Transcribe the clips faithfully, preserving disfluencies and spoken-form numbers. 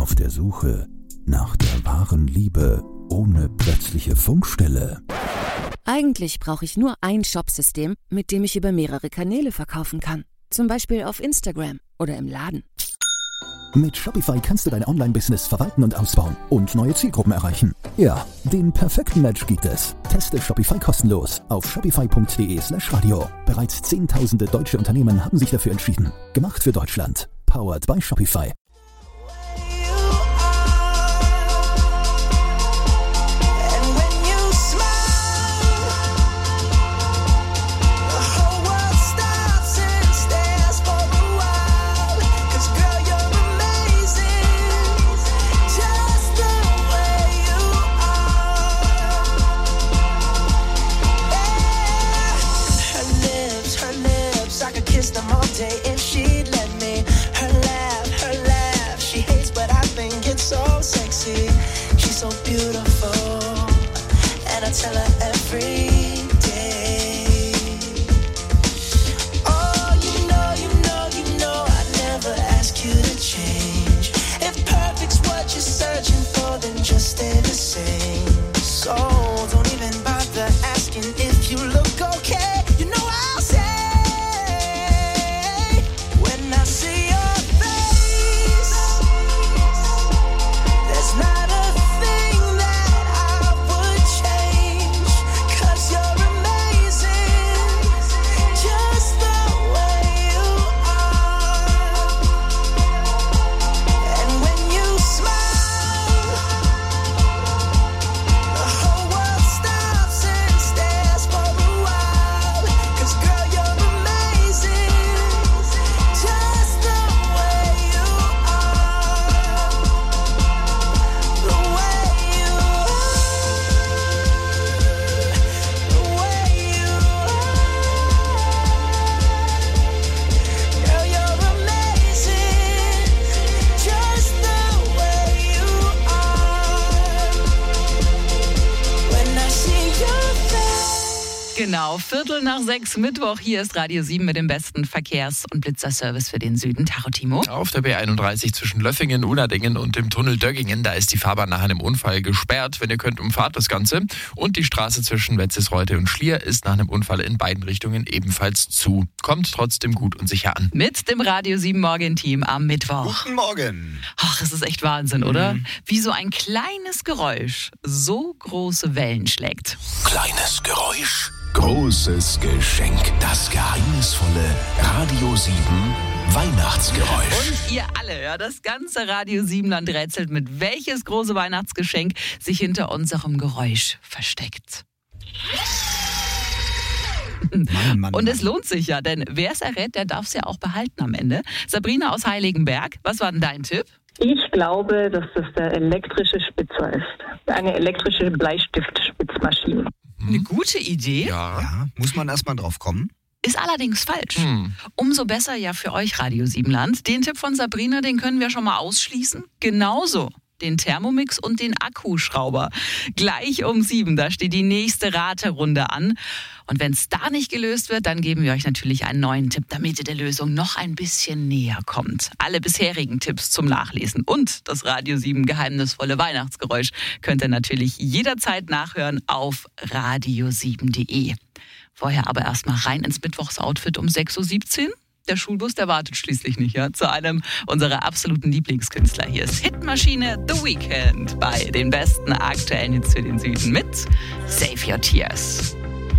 Auf der Suche nach der wahren Liebe ohne plötzliche Funkstelle. Eigentlich brauche ich nur ein Shopsystem, mit dem ich über mehrere Kanäle verkaufen kann. Zum Beispiel auf Instagram oder im Laden. Mit Shopify kannst du dein Online-Business verwalten und ausbauen und neue Zielgruppen erreichen. Ja, den perfekten Match gibt es. Teste Shopify kostenlos auf shopify.de slash radio. Bereits Zehntausende deutsche Unternehmen haben sich dafür entschieden. Gemacht für Deutschland. Powered by Shopify. Genau, Viertel nach sechs Mittwoch. Hier ist Radio sieben mit dem besten Verkehrs- und Blitzerservice für den Süden. Taro Timo. Auf der B einunddreißig zwischen Löffingen, Unadingen und dem Tunnel Döggingen, da ist die Fahrbahn nach einem Unfall gesperrt. Wenn ihr könnt, umfahrt das Ganze. Und die Straße zwischen Wetzisreute und Schlier ist nach einem Unfall in beiden Richtungen ebenfalls zu. Kommt trotzdem gut und sicher an. Mit dem Radio sieben Morgen-Team am Mittwoch. Guten Morgen. Ach, es ist echt Wahnsinn, oder? Mhm. Wie so ein kleines Geräusch so große Wellen schlägt. Kleines Geräusch, großes Geschenk. Das geheimnisvolle Radio sieben Weihnachtsgeräusch. Und ihr alle, ja, das ganze Radio sieben-Land rätselt, mit welches große Weihnachtsgeschenk sich hinter unserem Geräusch versteckt. Mann, Mann, Und es lohnt sich ja, denn wer es errät, der darf es ja auch behalten am Ende. Sabrina aus Heiligenberg, was war denn dein Tipp? Ich glaube, dass das der elektrische Spitzer ist. Eine elektrische Bleistiftspitzmaschine. Eine gute Idee. Ja. Ja, muss man erstmal drauf kommen. Ist allerdings falsch. Hm. Umso besser ja für euch Radio sieben-Land. Den Tipp von Sabrina, den können wir schon mal ausschließen. Genauso den Thermomix und den Akkuschrauber. Gleich um sieben, da steht die nächste Raterunde an. Und wenn es da nicht gelöst wird, dann geben wir euch natürlich einen neuen Tipp, damit ihr der Lösung noch ein bisschen näher kommt. Alle bisherigen Tipps zum Nachlesen und das Radio sieben geheimnisvolle Weihnachtsgeräusch könnt ihr natürlich jederzeit nachhören auf radio sieben punkt de. Vorher aber erstmal rein ins Mittwochsoutfit um sechs Uhr siebzehn. Der Schulbus, der wartet schließlich nicht, ja, zu einem unserer absoluten Lieblingskünstler. Hier ist Hitmaschine The Weeknd bei den besten aktuellen Hits für den Süden mit Save Your Tears.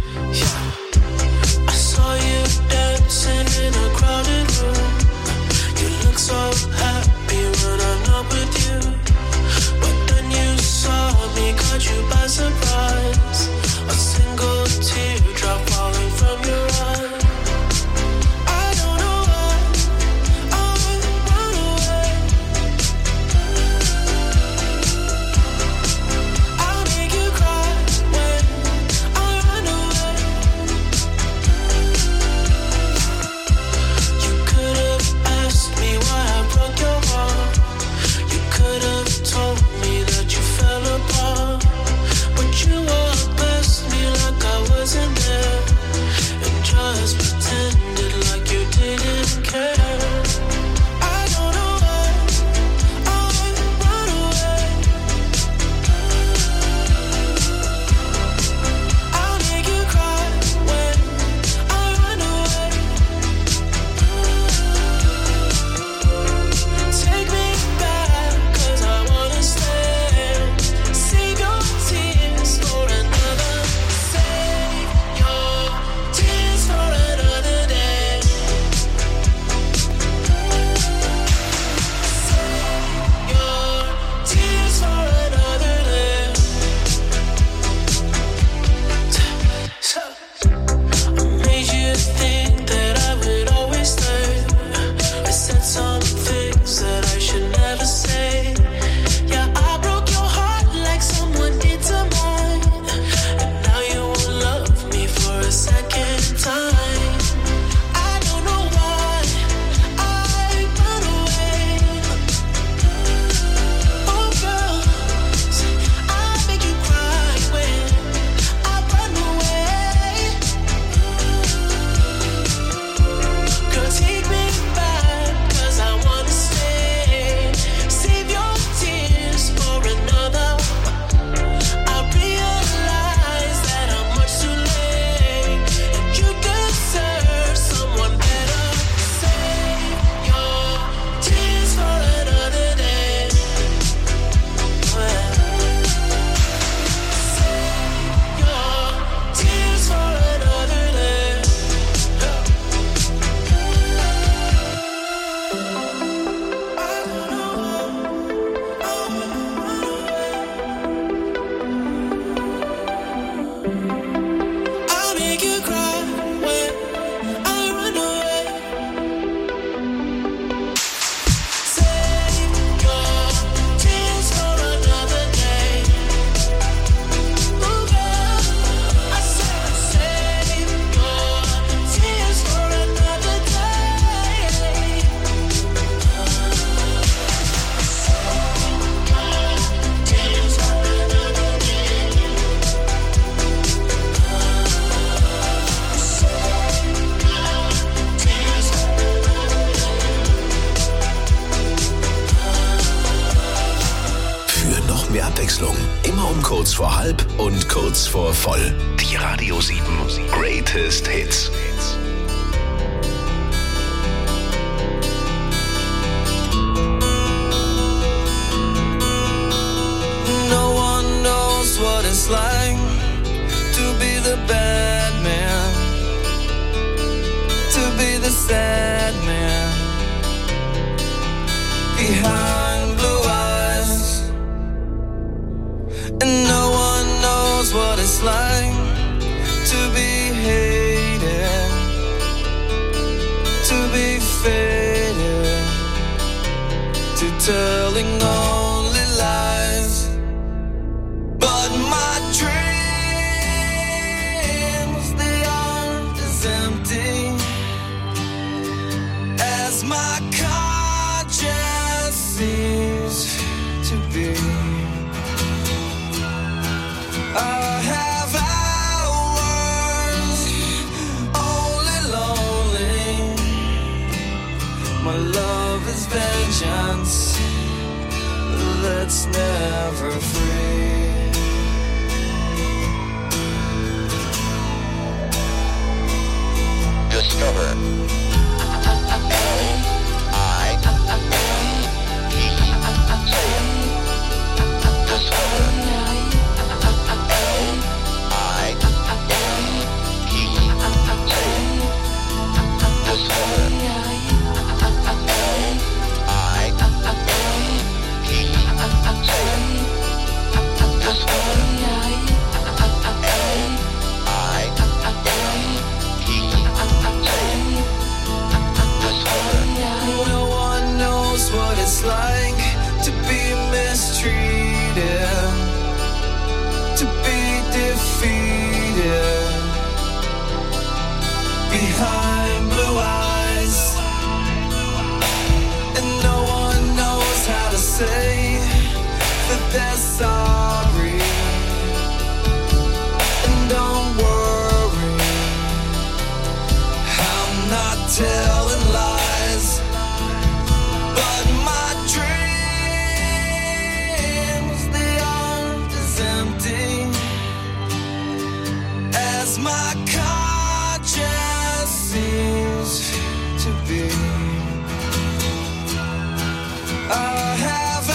I saw you dancing in a crowded room. You look so happy when I'm not with you. But then you saw me, caught you by surprise. A single teardrop falling from your eye. I broke brauchen wir Abwechslung. Immer um kurz vor halb und kurz vor voll. Die Radio sieben Greatest Hits. No one knows what it's like to be the bad man, to be the sad man behind blue eyes. And no one knows what it's like to be hated, to be faded, to telling only lies. But my dreams, they aren't as empty as my conscience seems to be. I have hours only lonely. My love is vengeance that's never free. Discover. What it's like to be mistreated, to be defeated behind blue eyes. And no one knows how to say that they're sorry. And don't worry, I'm not telling lies. But my dreams, they aren't as empty as my conscience seems to be. I have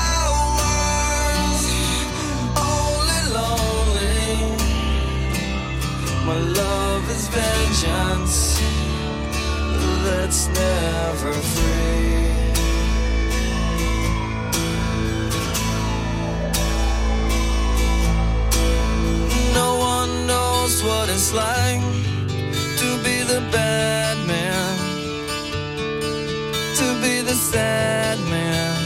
hours only lonely. My love is vengeance that's never free. No one knows what it's like to be the bad man, to be the sad man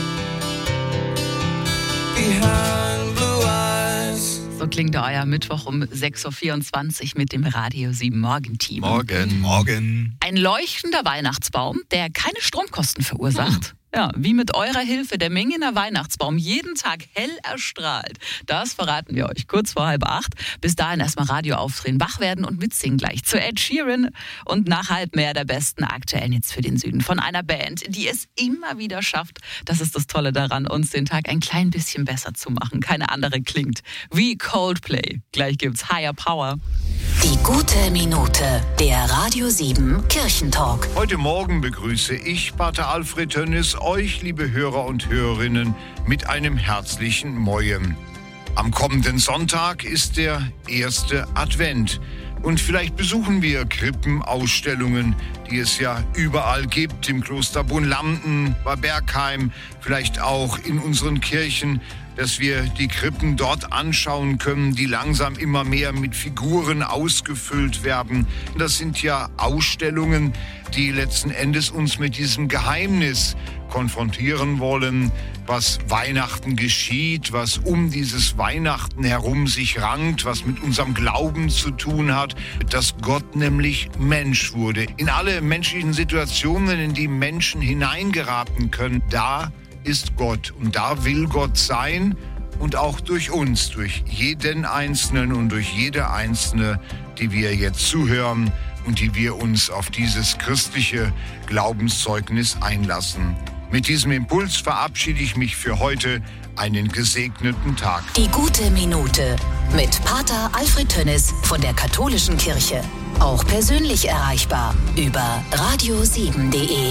behind blue eyes. So klingt euer Mittwoch um sechs Uhr vierundzwanzig mit dem Radio sieben Morgenteam. Morgen. Morgen. Ein leuchtender Weihnachtsbaum, der keine Stromkosten verursacht. Ja, wie mit eurer Hilfe der Mingener Weihnachtsbaum jeden Tag hell erstrahlt. Das verraten wir euch kurz vor halb acht. Bis dahin erstmal Radio aufdrehen, wach werden und mitsingen gleich zu Ed Sheeran. Und nach halb mehr der besten aktuellen Hits für den Süden von einer Band, die es immer wieder schafft. Das ist das Tolle daran, uns den Tag ein klein bisschen besser zu machen. Keine andere klingt wie Coldplay. Gleich gibt's Higher Power. Die gute Minute, der Radio sieben Kirchentalk. Heute Morgen begrüße ich, Pater Alfred Tönnis, euch, liebe Hörer und Hörerinnen, mit einem herzlichen Mojem. Am kommenden Sonntag ist der erste Advent. Und vielleicht besuchen wir Krippenausstellungen, die es ja überall gibt, im Kloster Brunlanden, bei Bergheim, vielleicht auch in unseren Kirchen, dass wir die Krippen dort anschauen können, die langsam immer mehr mit Figuren ausgefüllt werden. Das sind ja Ausstellungen, die letzten Endes uns mit diesem Geheimnis konfrontieren wollen, was Weihnachten geschieht, was um dieses Weihnachten herum sich rankt, was mit unserem Glauben zu tun hat, dass Gott nämlich Mensch wurde. In alle menschlichen Situationen, in die Menschen hineingeraten können, da ist Gott und da will Gott sein und auch durch uns, durch jeden Einzelnen und durch jede Einzelne, die wir jetzt zuhören und die wir uns auf dieses christliche Glaubenszeugnis einlassen. Mit diesem Impuls verabschiede ich mich für heute. Einen gesegneten Tag. Die gute Minute mit Pater Alfred Tönnis von der Katholischen Kirche. Auch persönlich erreichbar über radio sieben punkt de.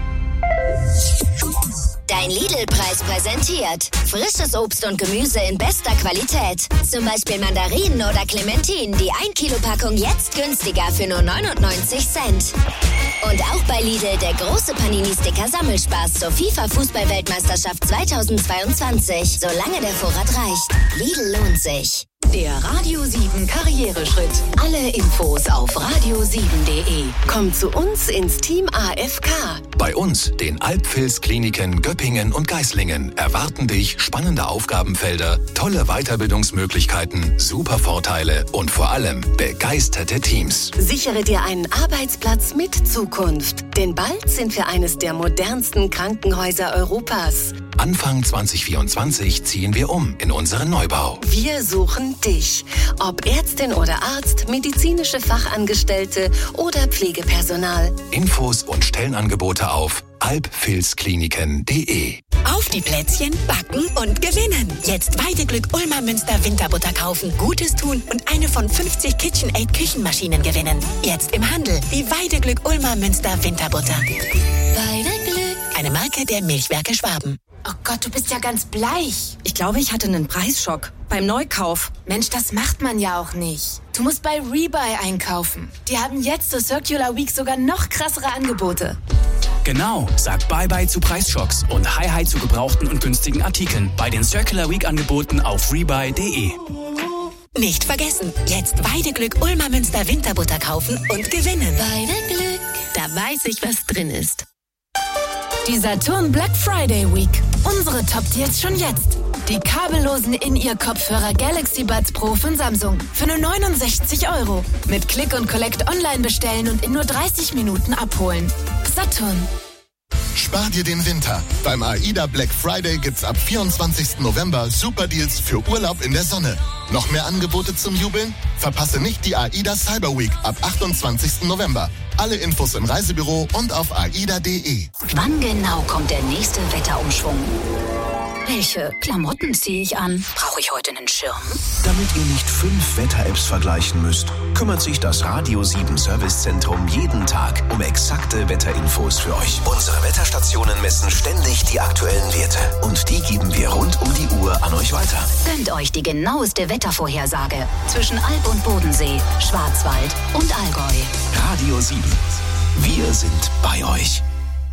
Dein Lidl-Preis präsentiert. Frisches Obst und Gemüse in bester Qualität. Zum Beispiel Mandarinen oder Clementinen. Die ein Kilo Packung jetzt günstiger für nur neunundneunzig Cent. Und auch bei Lidl der große Panini-Sticker Sammelspaß zur FIFA-Fußball-Weltmeisterschaft zweitausendzweiundzwanzig. Solange der Vorrat reicht. Lidl lohnt sich. Der Radio sieben Karriereschritt. Alle Infos auf radio sieben punkt de. Komm zu uns ins Team A F K. Bei uns, den Alpfils-Kliniken Göppingen und Geislingen, erwarten dich spannende Aufgabenfelder, tolle Weiterbildungsmöglichkeiten, super Vorteile und vor allem begeisterte Teams. Sichere dir einen Arbeitsplatz mit Zukunft. Denn bald sind wir eines der modernsten Krankenhäuser Europas. Anfang zwanzig vierundzwanzig ziehen wir um in unseren Neubau. Wir suchen dich. Ob Ärztin oder Arzt, medizinische Fachangestellte oder Pflegepersonal. Infos und Stellenangebote auf alpfilskliniken punkt de. Auf die Plätzchen, backen und gewinnen. Jetzt Weideglück Ulmer Münster Winterbutter kaufen, Gutes tun und eine von fünfzig KitchenAid Küchenmaschinen gewinnen. Jetzt im Handel die Weideglück Ulmer Münster Winterbutter. Weideglück. Eine Marke der Milchwerke Schwaben. Oh Gott, du bist ja ganz bleich. Ich glaube, ich hatte einen Preisschock beim Neukauf. Mensch, das macht man ja auch nicht. Du musst bei Rebuy einkaufen. Die haben jetzt zur Circular Week sogar noch krassere Angebote. Genau, sag Bye-Bye zu Preisschocks und Hi-Hi zu gebrauchten und günstigen Artikeln bei den Circular Week Angeboten auf rebuy punkt de. Nicht vergessen, jetzt Weideglück Ulmer Münster Winterbutter kaufen und gewinnen. Weideglück. Da weiß ich, was drin ist. Die Saturn Black Friday Week. Unsere Top-Deals schon jetzt. Die kabellosen In-Ear-Kopfhörer Galaxy Buds Pro von Samsung für nur neunundsechzig Euro. Mit Click und Collect online bestellen und in nur dreißig Minuten abholen. Saturn. Spar dir den Winter. Beim AIDA Black Friday gibt's ab vierundzwanzigsten November Super Deals für Urlaub in der Sonne. Noch mehr Angebote zum Jubeln? Verpasse nicht die AIDA Cyber Week ab achtundzwanzigsten November. Alle Infos im Reisebüro und auf aida punkt de. Wann genau kommt der nächste Wetterumschwung? Welche Klamotten ziehe ich an? Brauche ich heute einen Schirm? Damit ihr nicht fünf Wetter-Apps vergleichen müsst, kümmert sich das Radio sieben Servicezentrum jeden Tag um exakte Wetterinfos für euch. Unsere Wetterstationen messen ständig die aktuellen Werte und die geben wir rund um die Uhr an euch weiter. Gönnt euch die genaueste Wettervorhersage zwischen Alb und Bodensee, Schwarzwald und Allgäu. Radio sieben. Wir sind bei euch.